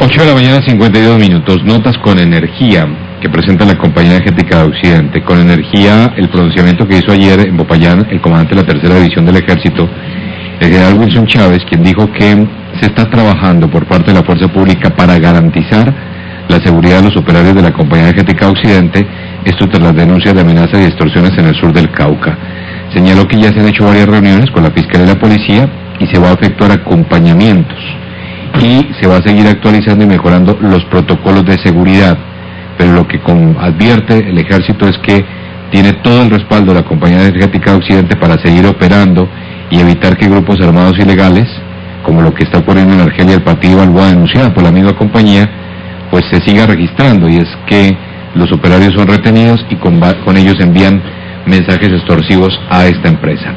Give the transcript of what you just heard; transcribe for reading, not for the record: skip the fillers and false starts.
8 de la mañana, 52 minutos. Notas con energía que presenta la Compañía Energética de Occidente. Con energía, el pronunciamiento que hizo ayer en Popayán el comandante de la Tercera División del Ejército, el general Wilson Chávez, quien dijo que se está trabajando por parte de la Fuerza Pública para garantizar la seguridad de los operarios de la Compañía Energética de Occidente, esto tras las denuncias de amenazas y extorsiones en el sur del Cauca. Señaló que ya se han hecho varias reuniones con la Fiscalía y la Policía y se va a efectuar acompañamientos y se va a seguir actualizando y mejorando los protocolos de seguridad, pero lo que advierte el Ejército es que tiene todo el respaldo de la Compañía Energética de Occidente para seguir operando y evitar que grupos armados ilegales, como lo que está ocurriendo en Argelia, el partido Balboa denunciada por la misma compañía, pues se siga registrando, y es que los operarios son retenidos y con ellos envían mensajes extorsivos a esta empresa.